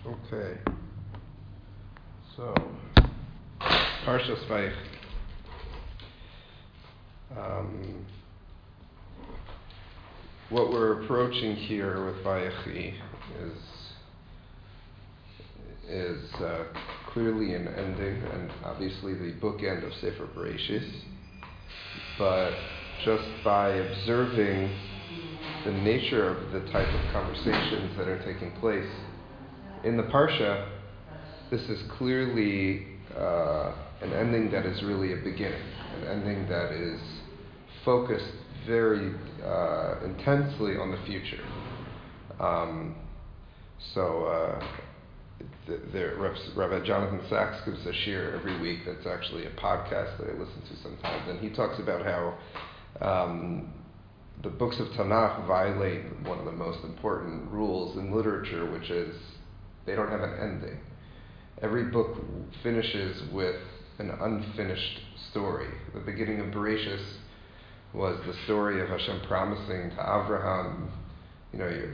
Okay. So, Parshas Vayechi. What we're approaching here with Vayechi is clearly an ending, and obviously the bookend of Sefer Bereshis. But just by observing the nature of the type of conversations that are taking place in the Parsha, this is clearly an ending that is really a beginning, an ending that is focused very intensely on the future. Rabbi Jonathan Sachs gives a shir every week that's actually a podcast that I listen to sometimes, and he talks about how the books of Tanakh violate one of the most important rules in literature, which is they don't have an ending. Every book finishes with an unfinished story. The beginning of Bereshis was the story of Hashem promising to Avraham, you're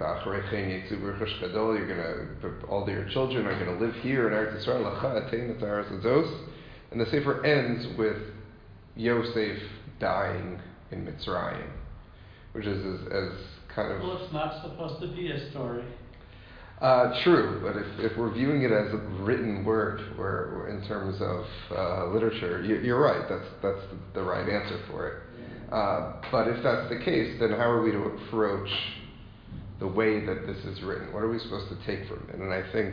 gonna, all your children are gonna live here in Eretz Yisrael, and the Sefer ends with Yosef dying in Mitzrayim, which is as kind of... Well, it's not supposed to be a story. True, but if we're viewing it as a written word, or in terms of literature, you're right. That's the right answer for it. But if that's the case, then how are we to approach the way that this is written? What are we supposed to take from it? And I think,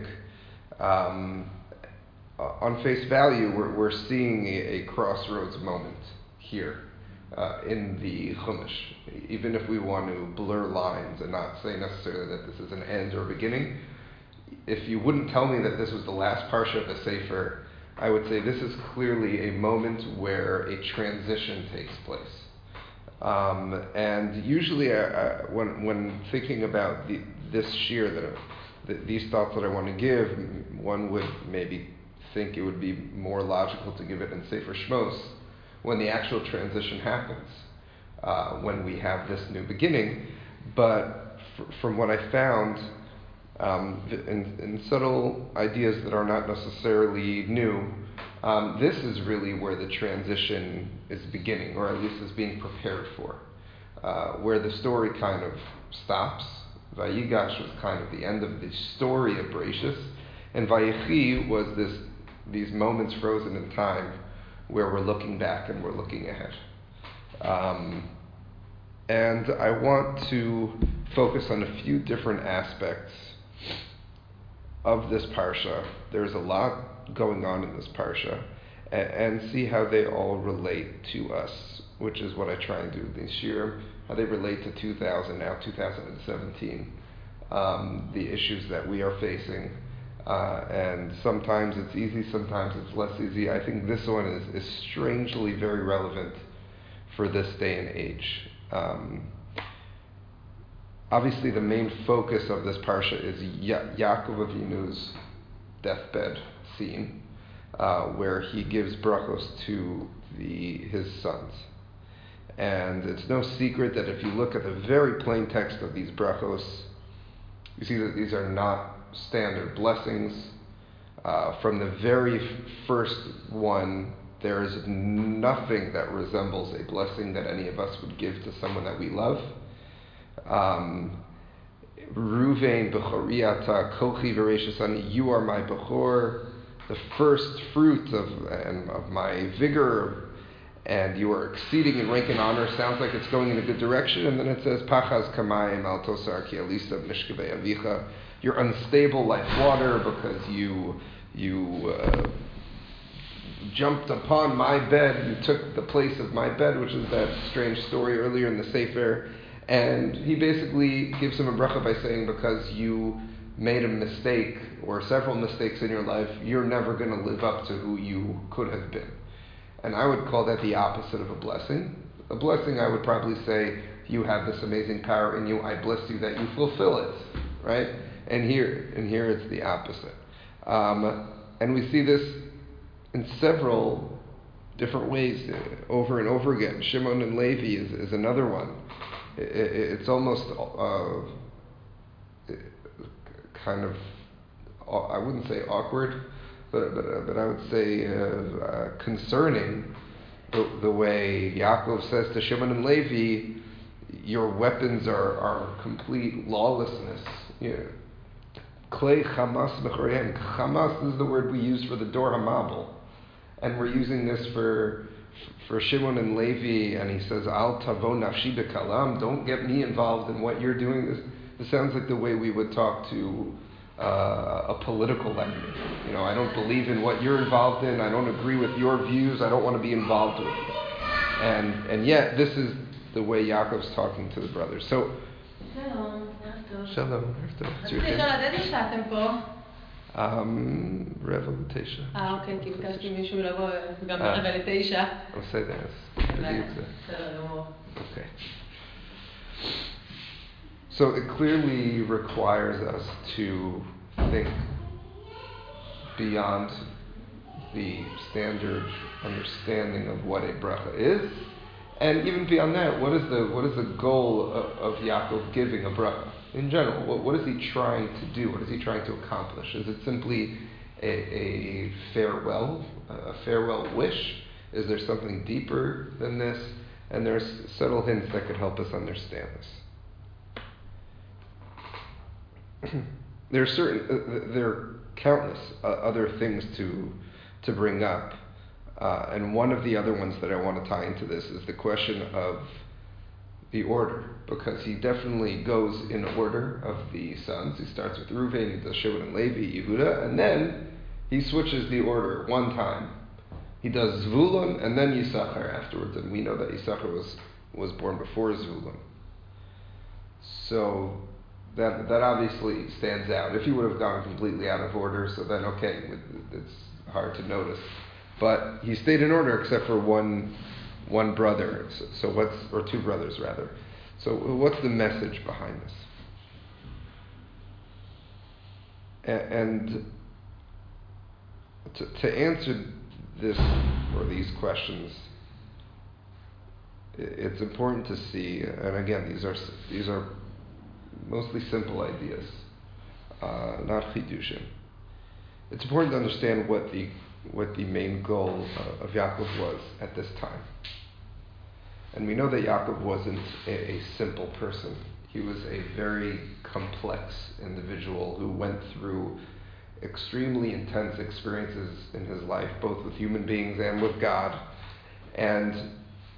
on face value, we're seeing a crossroads moment here in the Chumash. Even if we want to blur lines and not say necessarily that this is an end or a beginning, if you wouldn't tell me that this was the last parsha of the Sefer, I would say this is clearly a moment where a transition takes place. And usually, when thinking about this shir, these thoughts that I want to give, one would maybe think it would be more logical to give it in Sefer Shmos, when the actual transition happens, when we have this new beginning. But from what I found, in subtle ideas that are not necessarily new, this is really where the transition is beginning, or at least is being prepared for, where the story kind of stops. Vayigash was kind of the end of the story of Bereshis, and Vayechi was these moments frozen in time where we're looking back and we're looking ahead. And I want to focus on a few different aspects of this parsha. There's a lot going on in this parsha, and see how they all relate to us, which is what I try and do this year, how they relate to 2017, the issues that we are facing. And sometimes it's easy, sometimes it's less easy. I think this one is strangely very relevant for this day and age. Obviously, the main focus of this parsha is Yaakov Avinu's deathbed scene, where he gives brachos to his sons. And it's no secret that if you look at the very plain text of these brachos, you see that these are not standard blessings. From the very first one, there is nothing that resembles a blessing that any of us would give to someone that we love. Ruvain bechoriata kochi v'reishis ani, you are my bechor, the first fruit of my vigor, and you are exceeding in rank and honor. Sounds like it's going in a good direction, and then it says pachas kamayim al tosar ki alisa mishkevei avicha. You're unstable like water because you jumped upon my bed. You took the place of my bed, which is that strange story earlier in the Sefer. And he basically gives him a bracha by saying, because you made a mistake or several mistakes in your life, you're never going to live up to who you could have been. And I would call that the opposite of a blessing. A blessing, I would probably say, you have this amazing power in you. I bless you that you fulfill it, right? And here it's the opposite. And we see this in several different ways over and over again. Shimon and Levi is another one. It's almost kind of I wouldn't say awkward, but I would say concerning the way Yaakov says to Shimon and Levi, your weapons are complete lawlessness. Klei Chamas Mechorehem. Chamas is the word we use for the Dor HaMabel. And we're using this for Shimon and Levi, and he says, Al tavo nafshi bekalam, don't get me involved in what you're doing. This sounds like the way we would talk to a political enemy. I don't believe in what you're involved in, I don't agree with your views, I don't want to be involved with it. And yet, this is the way Yaakov's talking to the brothers. So, Shalom. עד איזה שעה אתם פה? רבע ל-9. אוקיי, כי ביקשתי מישהו לבוא גם רבע ל-9. בסדר, אז תגיד את זה. בסדר גמור. Okay. So it clearly requires us to think beyond the standard understanding of what a bracha is, and even beyond that, what is the goal of Yaakov giving a bracha in general? What is he trying to do? What is he trying to accomplish? Is it simply a farewell wish? Is there something deeper than this? And there's subtle hints that could help us understand this. There are countless other things to bring up, and one of the other ones that I want to tie into this is the question of the order, because he definitely goes in order of the sons. He starts with Reuven, he does Shimon and Levi, Yehuda, and then he switches the order one time. He does Zvulun and then Yisachar afterwards, and we know that Yisachar was born before Zvulun. So that obviously stands out. If he would have gone completely out of order, so then okay, it's hard to notice. But he stayed in order except for one brother. Or two brothers rather. So what's the message behind this? And to answer this or these questions, it's important to see, and again, these are mostly simple ideas, not chidushim. It's important to understand what the main goal of Yaakov was at this time. And we know that Yaakov wasn't a simple person. He was a very complex individual who went through extremely intense experiences in his life, both with human beings and with God. And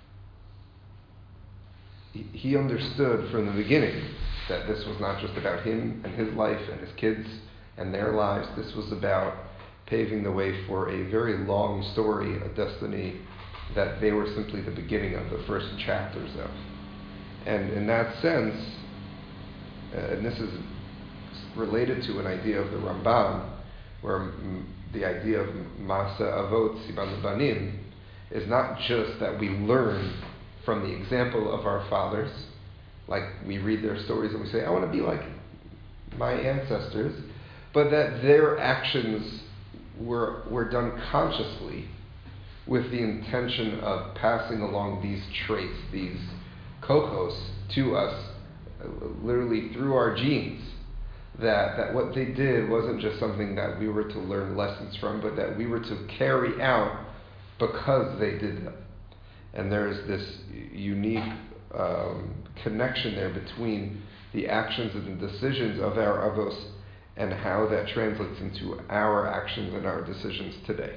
he understood from the beginning that this was not just about him and his life and his kids and their lives. This was about paving the way for a very long story, a destiny that they were simply the beginning of, the first chapters of. And in that sense, and this is related to an idea of the Rambam, where the idea of Masa Avot Sivan Banim is not just that we learn from the example of our fathers, like we read their stories and we say, I want to be like my ancestors, but that their actions were done consciously with the intention of passing along these traits, these kokos, to us, literally through our genes. That what they did wasn't just something that we were to learn lessons from, but that we were to carry out because they did them. And there's this unique connection there between the actions and the decisions of our avos and how that translates into our actions and our decisions today.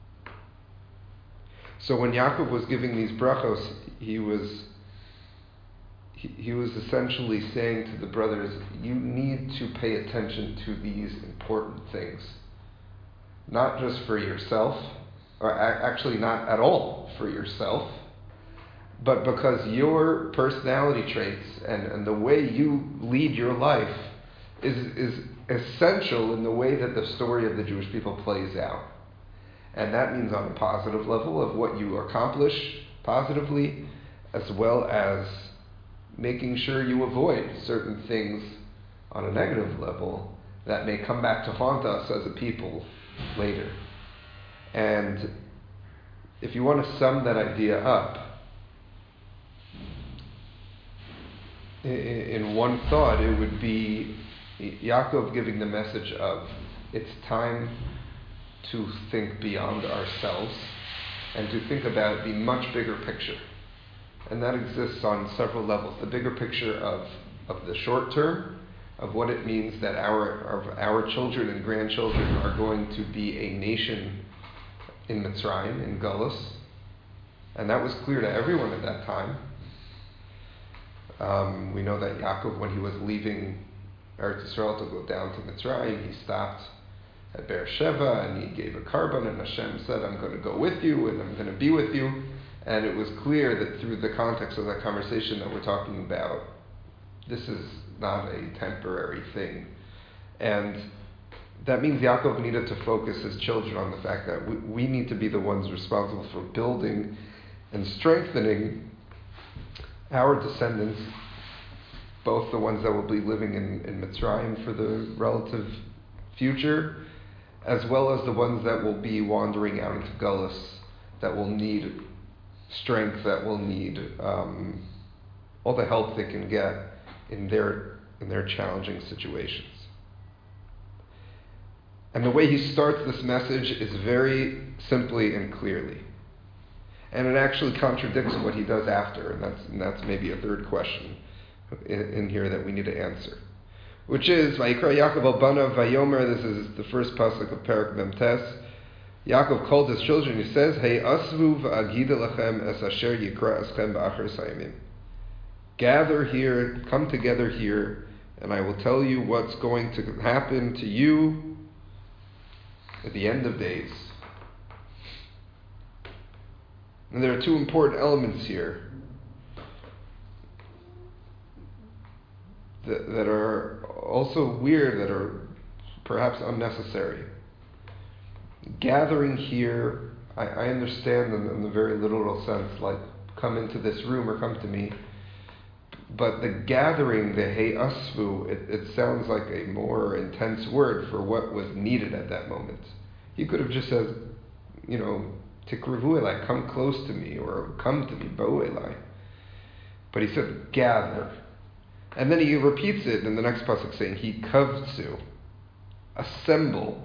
So when Yaakov was giving these brachos, he was essentially saying to the brothers, you need to pay attention to these important things. Not just for yourself, or actually not at all for yourself, but because your personality traits and the way you lead your life is essential in the way that the story of the Jewish people plays out. And that means on a positive level of what you accomplish positively, as well as making sure you avoid certain things on a negative level that may come back to haunt us as a people later. And if you want to sum that idea up in one thought, it would be Yaakov giving the message of it's time to think beyond ourselves and to think about the much bigger picture. And that exists on several levels. The bigger picture of the short term, of what it means that our children and grandchildren are going to be a nation in Mitzrayim, in Gullus. And that was clear to everyone at that time. We know that Yaakov, when he was leaving Eretz Yisrael to go down to Mitzrayim, he stopped at Beersheba and he gave a carbon, and Hashem said, I'm going to go with you and I'm going to be with you. And it was clear that through the context of that conversation that we're talking about, this is not a temporary thing. And that means Yaakov needed to focus his children on the fact that we need to be the ones responsible for building and strengthening our descendants, both the ones that will be living in Mitzrayim for the relative future, as well as the ones that will be wandering out into Gullus, that will need strength, that will need all the help they can get in their challenging situations. And the way he starts this message is very simply and clearly. And it actually contradicts what he does after, and that's maybe a third question in here that we need to answer. Which is, Vayikra Yaakov al banav vayomer, this is the first pasuk of Perek Memtes. Yaakov called his children, he says, Hey asvu v'agida lechem es asher yikra eschem ba'achar sayimim. Gather here, come together here, and I will tell you what's going to happen to you at the end of days. And there are two important elements here that are also weird, that are perhaps unnecessary. Gathering here, I understand in the very literal sense, like come into this room or come to me. But the gathering, the hey asvu, it sounds like a more intense word for what was needed at that moment. He could have just said, tikruvu elai, come close to me, or come to me, bo elai. But he said, gather. And then he repeats it in the next pasuk saying, he kavtsu, assemble.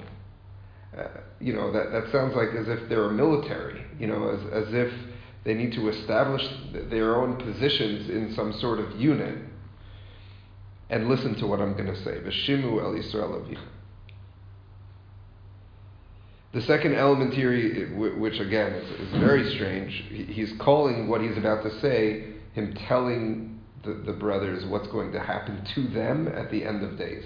That sounds like as if they're a military, as if they need to establish their own positions in some sort of unit. And listen to what I'm going to say. V'shimu el Yisrael avicha. The second element here, which again is very strange, he's calling what he's about to say, him telling the brothers what's going to happen to them at the end of days.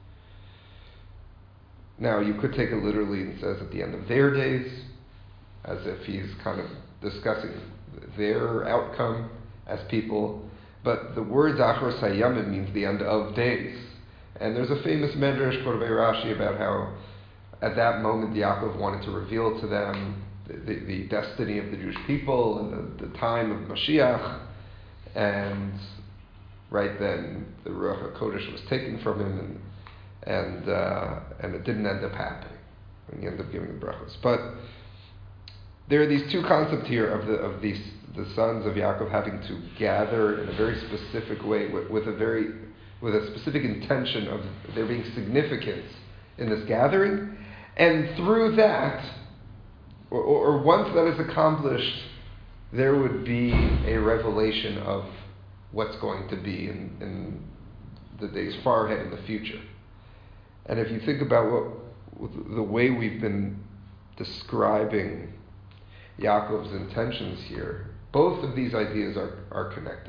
Now, you could take it literally and says at the end of their days, as if he's kind of discussing their outcome as people. But the word Achros Hayamim means the end of days. And there's a famous Medrash quoted by Rashi about how at that moment Yaakov wanted to reveal to them the destiny of the Jewish people and the time of Mashiach. And right then the Ruach HaKodesh was taken from him and it didn't end up happening. And he ended up giving the brachos. But there are these two concepts here of the sons of Yaakov having to gather in a very specific way with a specific intention of there being significance in this gathering, and through that, or once that is accomplished, there would be a revelation of what's going to be in the days far ahead in the future. And if you think about the way we've been describing Yaakov's intentions here, both of these ideas are connected.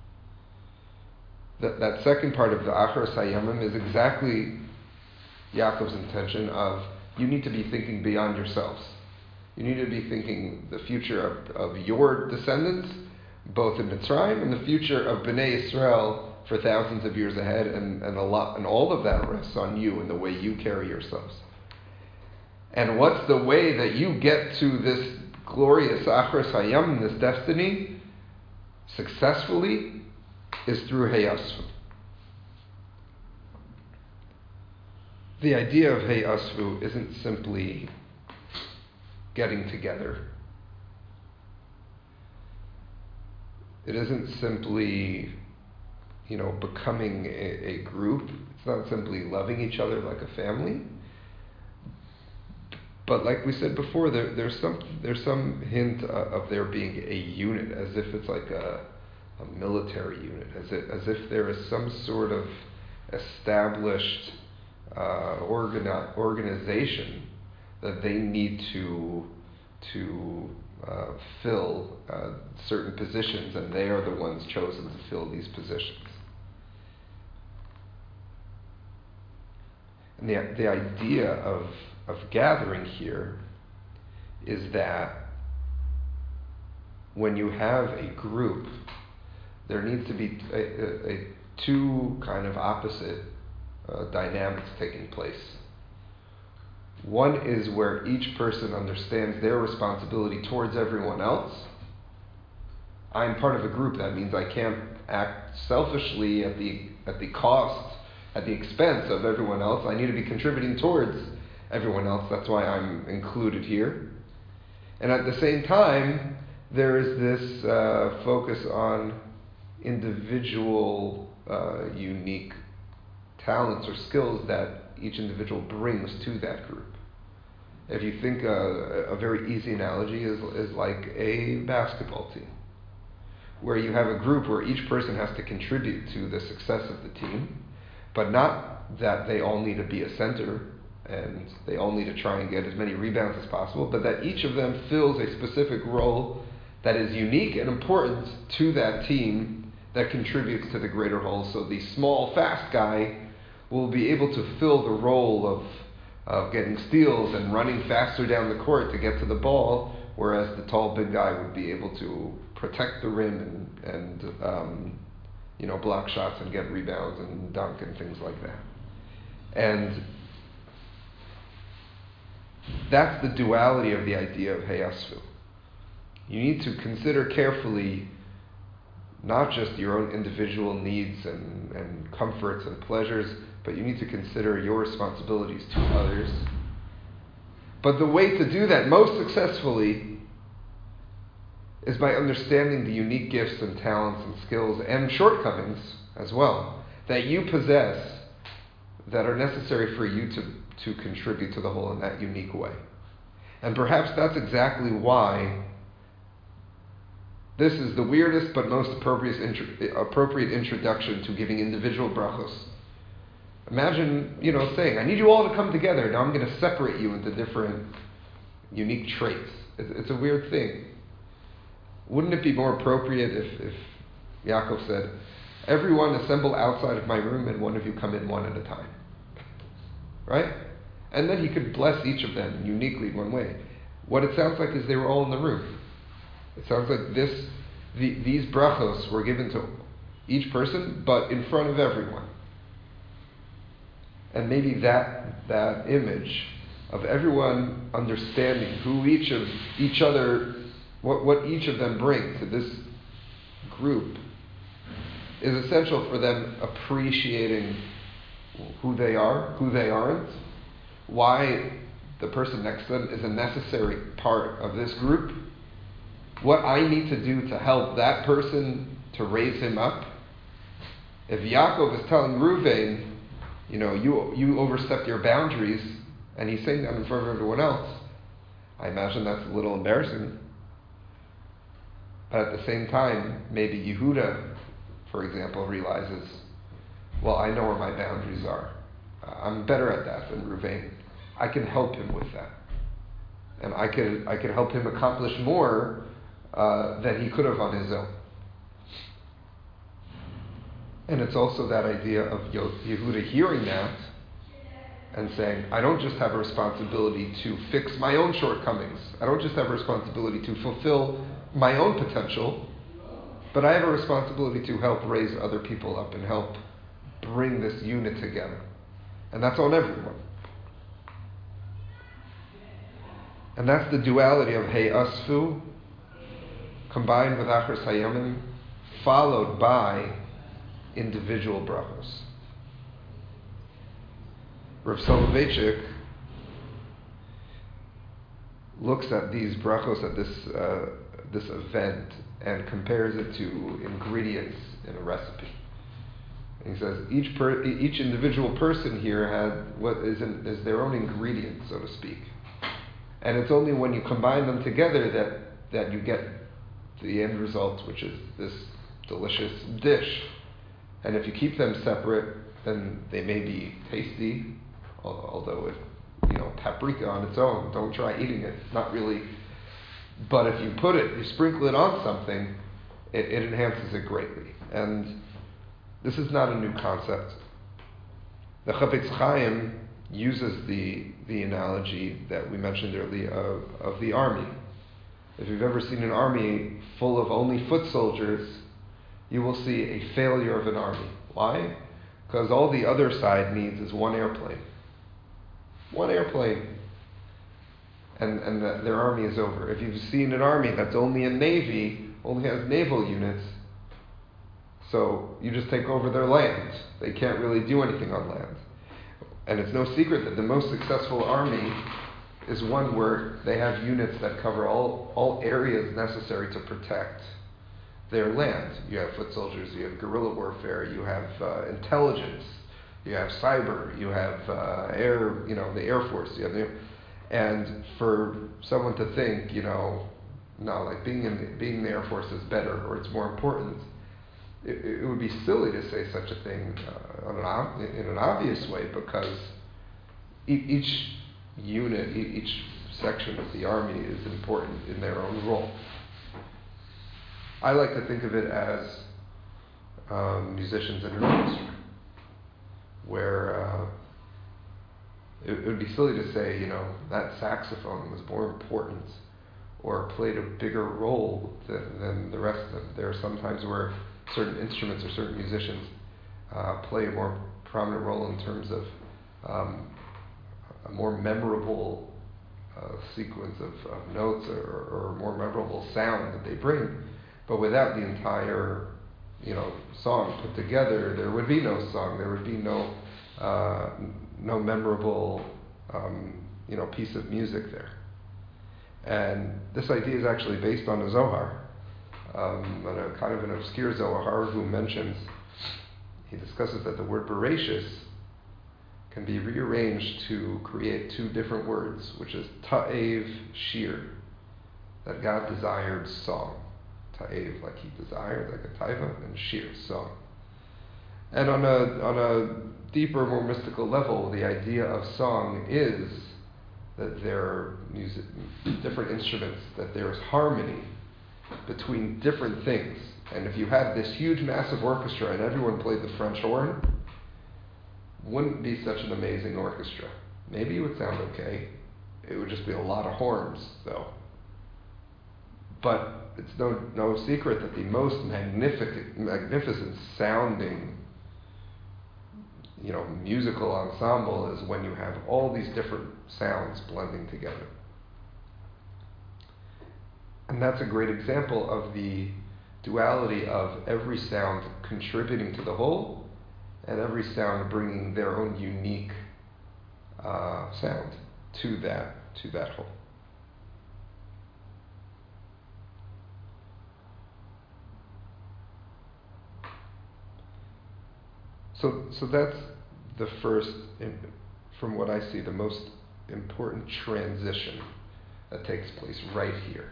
That second part of the Achros Hayamim is exactly Yaakov's intention of, you need to be thinking beyond yourselves. You need to be thinking the future of your descendants, both in Mitzrayim, and the future of Bnei Yisrael for thousands of years ahead, and all of that rests on you and the way you carry yourselves. And what's the way that you get to this glorious Achros Hayam, this destiny, successfully, is through Heyasvu. The idea of Heyasvu isn't simply getting together. It isn't simply, becoming a group. It's not simply loving each other like a family. But like we said before, there's some hint of there being a unit, as if it's like a military unit, as if there is some sort of established organization that they need to fill certain positions, and they are the ones chosen to fill these positions. And the idea of gathering here is that when you have a group, there needs to be a two kind of opposite dynamics taking place. One is where each person understands their responsibility towards everyone else. I'm part of a group. That means I can't act selfishly at the cost, at the expense of everyone else. I need to be contributing towards everyone else. That's why I'm included here. And at the same time, there is this focus on individual unique talents or skills that each individual brings to that group. If you think a very easy analogy is like a basketball team, where you have a group where each person has to contribute to the success of the team, but not that they all need to be a center and they all need to try and get as many rebounds as possible, but that each of them fills a specific role that is unique and important to that team that contributes to the greater whole. So the small, fast guy will be able to fill the role of getting steals and running faster down the court to get to the ball, whereas the tall, big guy would be able to protect the rim and block shots and get rebounds and dunk and things like that. And that's the duality of the idea of Heyasvu. You need to consider carefully not just your own individual needs and comforts and pleasures, but you need to consider your responsibilities to others. But the way to do that most successfully is by understanding the unique gifts and talents and skills and shortcomings as well that you possess that are necessary for you to contribute to the whole in that unique way. And perhaps that's exactly why this is the weirdest but most appropriate introduction to giving individual brachos. Imagine, saying, I need you all to come together. Now I'm going to separate you into different unique traits. It's a weird thing. Wouldn't it be more appropriate if Yaakov said, everyone assemble outside of my room and one of you come in one at a time? Right? And then he could bless each of them uniquely in one way. What it sounds like is they were all in the room. It sounds like these brachos were given to each person, but in front of everyone. And maybe that image of everyone understanding who each other, what each of them bring to this group is essential for them appreciating who they are, who they aren't, why the person next to them is a necessary part of this group, what I need to do to help that person to raise him up. If Yaakov is telling Reuven, you overstepped your boundaries, and he's saying that in front of everyone else, I imagine that's a little embarrassing. But at the same time, maybe Yehuda, for example, realizes, well, I know where my boundaries are. I'm better at that than Reuven. I can help him with that. And I could help him accomplish more than he could have on his own. And it's also that idea of Yehuda hearing that and saying, I don't just have a responsibility to fix my own shortcomings. I don't just have a responsibility to fulfill my own potential, but I have a responsibility to help raise other people up and help bring this unit together. And that's on everyone. And that's the duality of Heyasvu combined with Achros Hayamim, followed by individual brachos. Rav Soloveitchik looks at these brachos, at this event, and compares it to ingredients in a recipe. And he says each individual person here had what is their own ingredient, so to speak. And it's only when you combine them together that you get the end result, which is this delicious dish. And if you keep them separate, then they may be tasty, although if, paprika on its own, don't try eating it, not really. But if you sprinkle it on something, it enhances it greatly. And this is not a new concept. The Chafetz Chaim uses the analogy that we mentioned earlier of the army. If you've ever seen an army full of only foot soldiers, you will see a failure of an army. Why? Because all the other side needs is one airplane. One airplane. And their army is over. If you've seen an army that's only a navy, only has naval units, so you just take over their land. They can't really do anything on land. And it's no secret that the most successful army is one where they have units that cover all areas necessary to protect their land. You have foot soldiers, you have guerrilla warfare, you have intelligence, you have cyber, you have air, the Air Force. And for someone to think, no, like being in the Air Force is better or it's more important, it would be silly to say such a thing in an obvious way, because each unit, each section of the army is important in their own role. I like to think of it as musicians in an orchestra, where it would be silly to say, that saxophone was more important or played a bigger role than the rest of them. There are some times where certain instruments or certain musicians play a more prominent role in terms of a more memorable sequence of notes or more memorable sound that they bring. But without the entire, song put together, there would be no song. There would be no memorable, piece of music there. And this idea is actually based on the Zohar, on a kind of an obscure Zohar he discusses that the word Bereshis can be rearranged to create two different words, which is ta'ev, shir, that God desired song. Ta'ev, like he desired, like a taiva, and shir, song. And on a deeper, more mystical level, the idea of song is that there are different instruments, that there is harmony between different things. And if you had this huge, massive orchestra and everyone played the French horn, wouldn't be such an amazing orchestra. Maybe it would sound okay. It would just be a lot of horns, though. But it's no secret that the most magnificent sounding, musical ensemble is when you have all these different sounds blending together. And that's a great example of the duality of every sound contributing to the whole and every sound bringing their own unique sound to that whole. So that's the first, from what I see, the most important transition that takes place right here.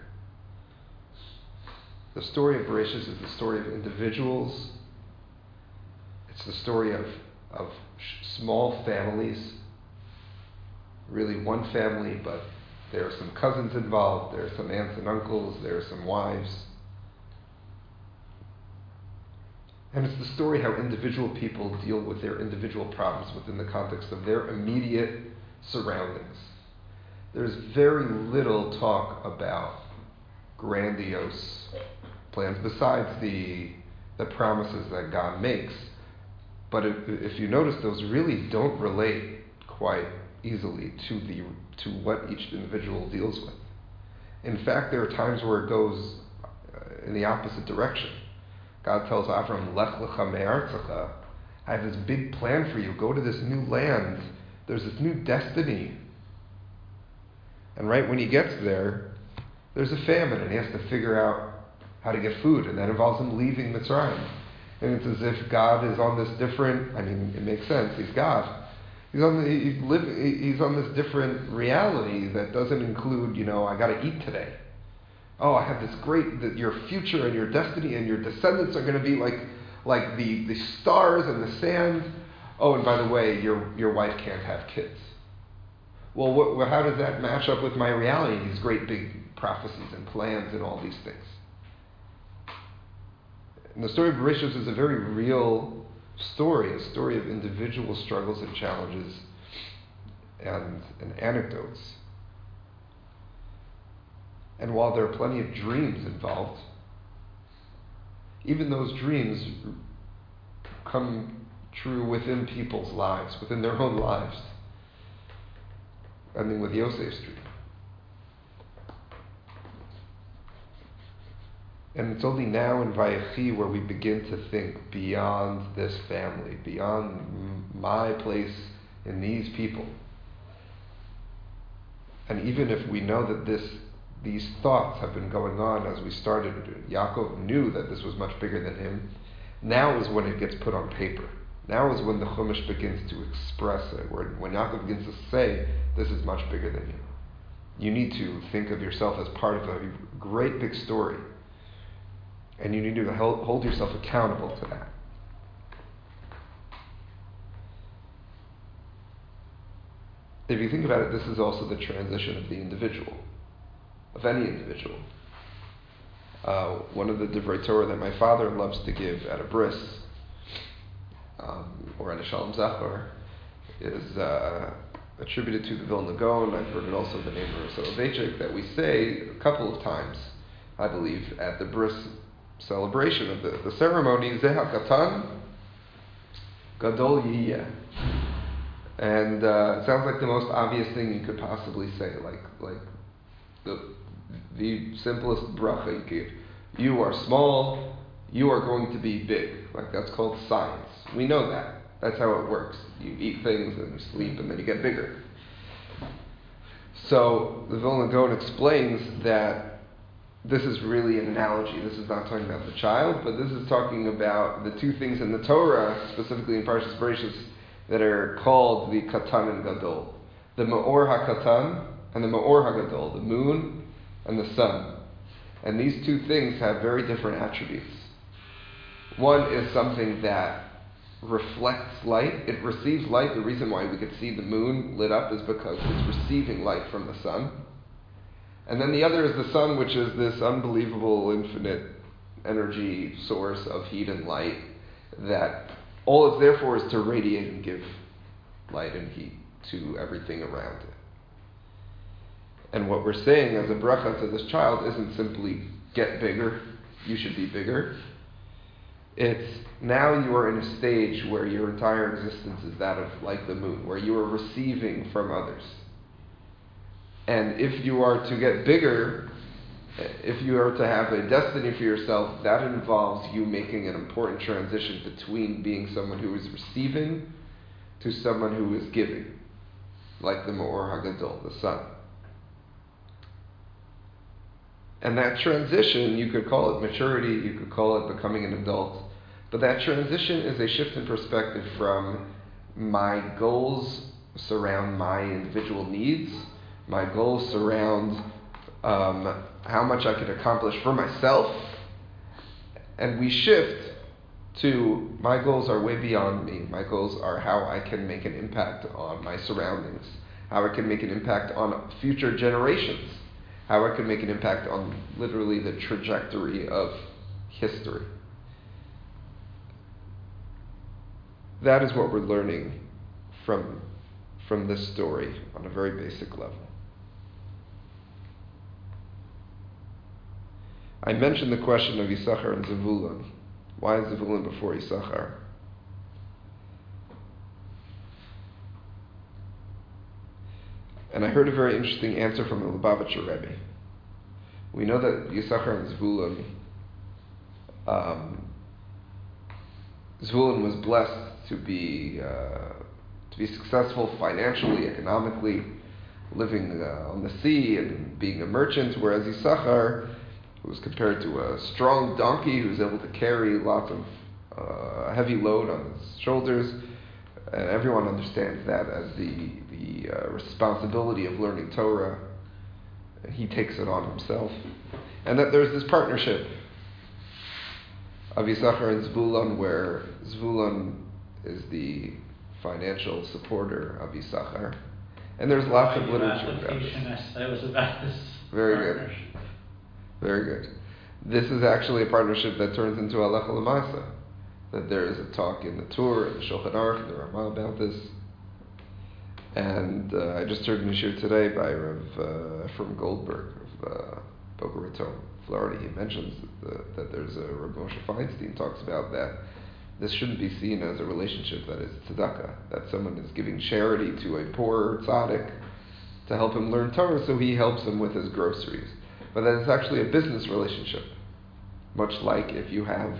The story of Bereshis is the story of individuals. It's the story of small families, really one family, but there are some cousins involved, there are some aunts and uncles, there are some wives. And it's the story how individual people deal with their individual problems within the context of their immediate surroundings. There's very little talk about grandiose plans besides the promises that God makes. But if you notice, those really don't relate quite easily to what each individual deals with. In fact, there are times where it goes in the opposite direction. God tells Avram, Lech lecha me'artzecha, I have this big plan for you. Go to this new land. There's this new destiny. And right when he gets there, there's a famine, and he has to figure out how to get food, and that involves him leaving Mitzrayim. And it's as if God is on this different, it makes sense, he's God. He's on this different reality that doesn't include, I got to eat today. Oh, I have this that your future and your destiny and your descendants are going to be like the stars and the sand. Oh, and by the way, your wife can't have kids. Well, how does that match up with my reality? These great big prophecies and plans and all these things. And the story of Bereshit is a very real story, a story of individual struggles and challenges and anecdotes. And while there are plenty of dreams involved, even those dreams come true within people's lives, within their own lives. Ending with Yosef's dream. And it's only now in Vayechi where we begin to think beyond this family, beyond my place in these people. And even if we know that these thoughts have been going on as we started, Yaakov knew that this was much bigger than him. Now is when it gets put on paper. Now is when the Chumash begins to express it, when Yaakov begins to say, this is much bigger than you. You need to think of yourself as part of a great big story. And you need to hold yourself accountable to that. If you think about it, this is also the transition of the individual, of any individual. One of the Divrei Torah that my father loves to give at a bris, or at a Shalom Zachor, is attributed to the Vilna Gaon. I've heard it also in the name of Soloveitchik, that we say a couple of times, I believe, at the bris celebration of the ceremony, Zeh HaKatan Gadol Yiyeh. And it sounds like the most obvious thing you could possibly say, like the simplest bracha you give. You are small, you are going to be big. Like, that's called science. We know that. That's how it works. You eat things and you sleep and then you get bigger. So the Vilna Gaon explains that this is really an analogy. This is not talking about the child, but this is talking about the two things in the Torah, specifically in Parshas Bereshit, that are called the Katan and Gadol. The Me'or HaKatan and the Me'or HaGadol, the moon and the sun. And these two things have very different attributes. One is something that reflects light. It receives light. The reason why we could see the moon lit up is because it's receiving light from the sun. And then the other is the sun, which is this unbelievable infinite energy source of heat and light that all it's there for is to radiate and give light and heat to everything around it. And what we're saying as a bracha to this child isn't simply get bigger, you should be bigger. It's now you are in a stage where your entire existence is that of like the moon, where you are receiving from others. And if you are to get bigger, if you are to have a destiny for yourself, that involves you making an important transition between being someone who is receiving to someone who is giving, like the Me'or HaGadol, the sun. And that transition, you could call it maturity, you could call it becoming an adult, but that transition is a shift in perspective from my goals surround my individual needs, my goals surround how much I can accomplish for myself, and we shift to my goals are way beyond me. My goals are how I can make an impact on my surroundings, how I can make an impact on future generations, how I can make an impact on literally the trajectory of history. That is what we're learning from this story on a very basic level. I mentioned the question of Yisachar and Zevulun. Why is Zevulun before Yisachar? And I heard a very interesting answer from the Lubavitcher Rebbe. We know that Yisachar and Zevulun, Zevulun was blessed to be successful financially, economically, living on the sea and being a merchant, whereas Yisachar was compared to a strong donkey who was able to carry lots of heavy load on his shoulders, and everyone understands that as the responsibility of learning Torah. He takes it on himself. And that there's this partnership of Yisachar and Zvulun, where Zvulun is the financial supporter of Yisachar. And there's lots of literature about this. Essay was about this. Very good. Very good. This is actually a partnership that turns into halacha l'maaseh. That there is a talk in the Tur, in the Shulchan Aruch, the Ramah about this. And I just heard an issue today by Rav Ephraim Goldberg of Boca Raton, Florida. He mentions that there's a Rav Moshe Feinstein talks about that this shouldn't be seen as a relationship that is tzedakah, that someone is giving charity to a poor tzaddik to help him learn Torah, so he helps him with his groceries. But that it's actually a business relationship, much like if you have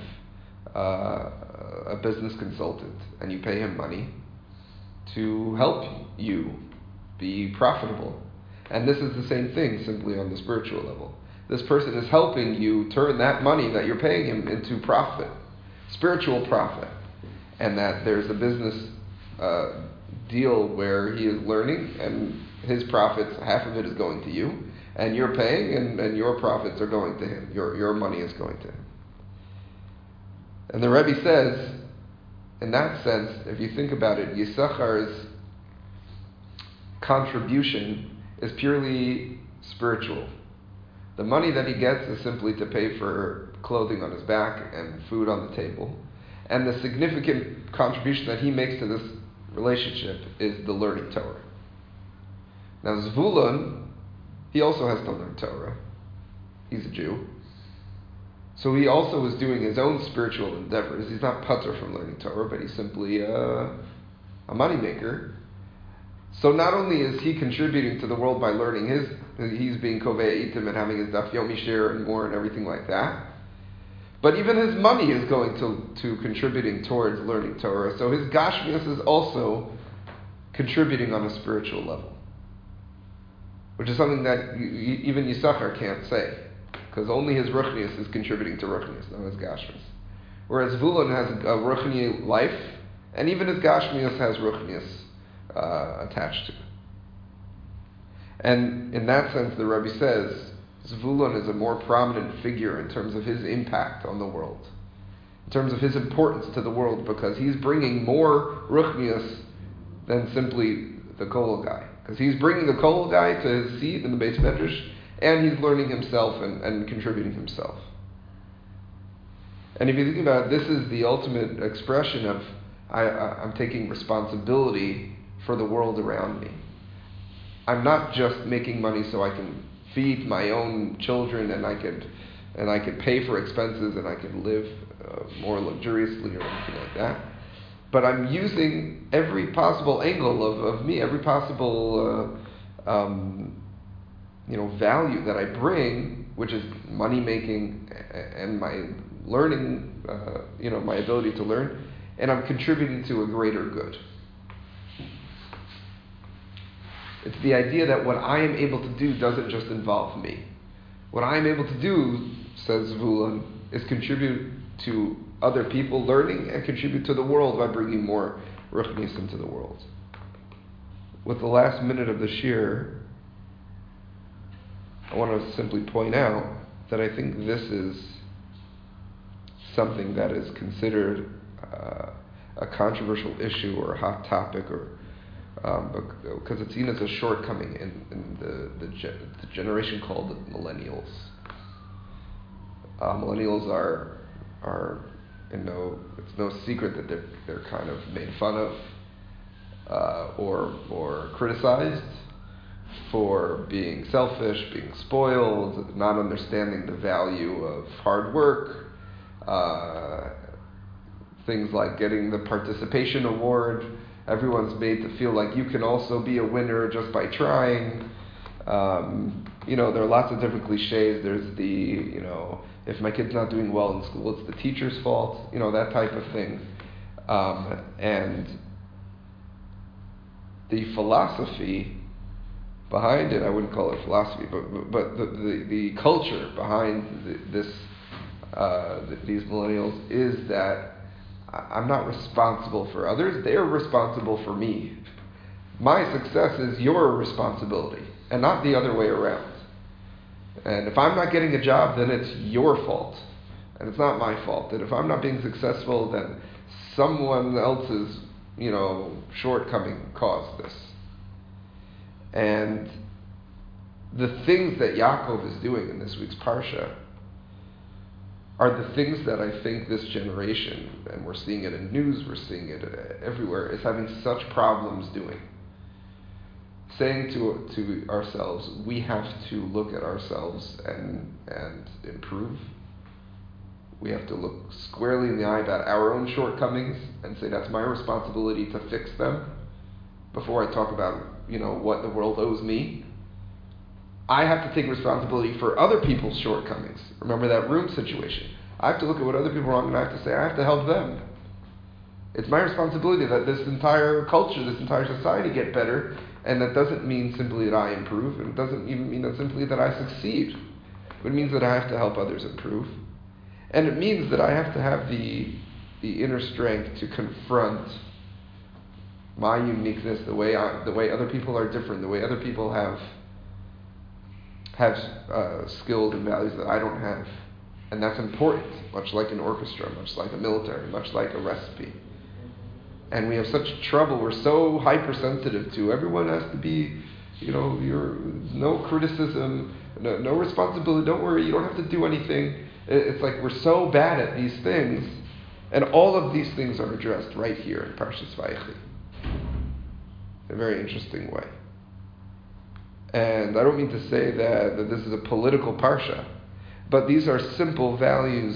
a business consultant and you pay him money to help you be profitable. And this is the same thing, simply on the spiritual level. This person is helping you turn that money that you're paying him into profit, spiritual profit. And that there's a business deal where he is learning, and his profits, half of it is going to you, and you're paying, and your profits are going to him. Your money is going to him. And the Rebbe says, in that sense, if you think about it, Yisachar's contribution is purely spiritual. The money that he gets is simply to pay for clothing on his back and food on the table. And the significant contribution that he makes to this relationship is the learning Torah. Now Zvulun, he also has to learn Torah. He's a Jew. So he also is doing his own spiritual endeavors. He's not putter from learning Torah, but he's simply a moneymaker. So not only is he contributing to the world by learning he's being kovei itim and having his daf yomi share and more and everything like that, but even his money is going to contributing towards learning Torah. So his gashmius is also contributing on a spiritual level, which is something that even Yisachar can't say, because only his ruchnius is contributing to ruchnius, not his gashmius. Whereas Zvulun has a ruchni life, and even his gashmius has ruchnius attached to it. And in that sense, the Rebbe says, Zvulun is a more prominent figure in terms of his impact on the world, in terms of his importance to the world, because he's bringing more ruchnius than simply the kol guy. Because he's bringing the kol guy to his seat in the Beis Medrash, and he's learning himself and contributing himself. And if you think about it, this is the ultimate expression of I'm taking responsibility for the world around me. I'm not just making money so I can feed my own children and I could pay for expenses and I could live more luxuriously or anything like that. But I'm using every possible angle of me, every possible value that I bring, which is money making and my learning, my ability to learn, and I'm contributing to a greater good. It's the idea that what I am able to do doesn't just involve me. What I am able to do, says Zvulun, is contribute to other people learning and contribute to the world by bringing more ruchnius into the world. With the last minute of the shir, I want to simply point out that I think this is something that is considered a controversial issue or a hot topic, or because it's seen as a shortcoming in the generation called the millennials. Millennials are it's no secret that they're kind of made fun of or criticized for being selfish, being spoiled, not understanding the value of hard work, things like getting the participation award. Everyone's made to feel like you can also be a winner just by trying. There are lots of different cliches. There's if my kid's not doing well in school, it's the teacher's fault, that type of thing. And the philosophy behind it, I wouldn't call it philosophy, but the culture behind these millennials is that I'm not responsible for others. They're responsible for me. My success is your responsibility, and not the other way around. And if I'm not getting a job, then it's your fault, and it's not my fault. And if I'm not being successful, then someone else's, shortcoming caused this. And the things that Yaakov is doing in this week's Parsha are the things that I think this generation, and we're seeing it in news, we're seeing it everywhere, is having such problems doing. Saying to ourselves, we have to look at ourselves and improve. We have to look squarely in the eye about our own shortcomings and say that's my responsibility to fix them before I talk about, what the world owes me. I have to take responsibility for other people's shortcomings. Remember that room situation. I have to look at what other people are wrong and I have to say I have to help them. It's my responsibility that this entire culture, this entire society get better, and that doesn't mean simply that I improve, and it doesn't even mean that simply that I succeed. It means that I have to help others improve. And it means that I have to have the inner strength to confront my uniqueness, the way other people are different, the way other people have skills and values that I don't have. And that's important, much like an orchestra, much like a military, much like a recipe. And we have such trouble, we're so hypersensitive to, everyone has to be, no criticism, no responsibility, don't worry, you don't have to do anything. It's like we're so bad at these things, and all of these things are addressed right here in Parshas Vayechi. In a very interesting way. And I don't mean to say that this is a political parsha, but these are simple values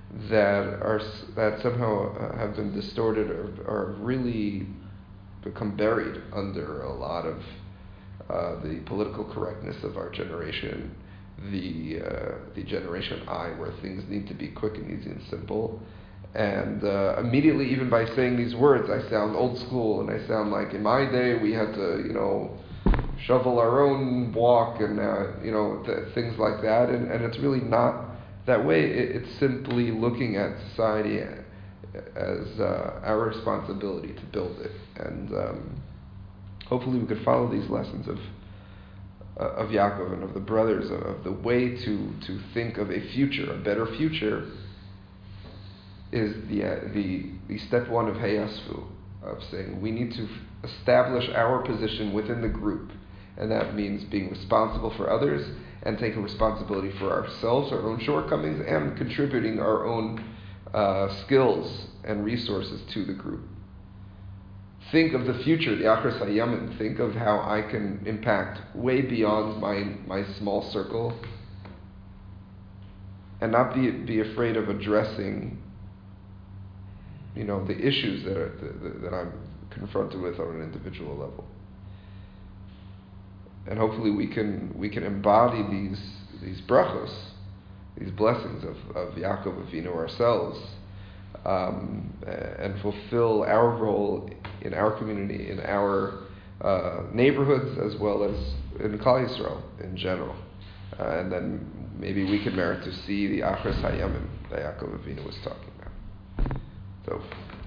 that somehow have been distorted or really become buried under a lot of the political correctness of our generation, the Generation I, where things need to be quick and easy and simple. And immediately, even by saying these words, I sound old school, and I sound like in my day we had to, shovel our own walk and, things like that. And it's really not that way. It's simply looking at society as our responsibility to build it. And hopefully we could follow these lessons of Yaakov and of the brothers, of the way to think of a future, a better future, is the step one of Heyasvu, of saying we need to establish our position within the group. And that means being responsible for others and taking responsibility for ourselves, our own shortcomings, and contributing our own skills and resources to the group. Think of the future, the Achras HaYamin. Think of how I can impact way beyond my small circle, and not be afraid of addressing the issues that I'm confronted with on an individual level. And hopefully we can embody these brachos, these blessings of Yaakov Avinu ourselves, and fulfill our role in our community, in our neighborhoods, as well as in Klal Yisrael in general. And then maybe we can merit to see the Achras HaYamim that Yaakov Avinu was talking about. So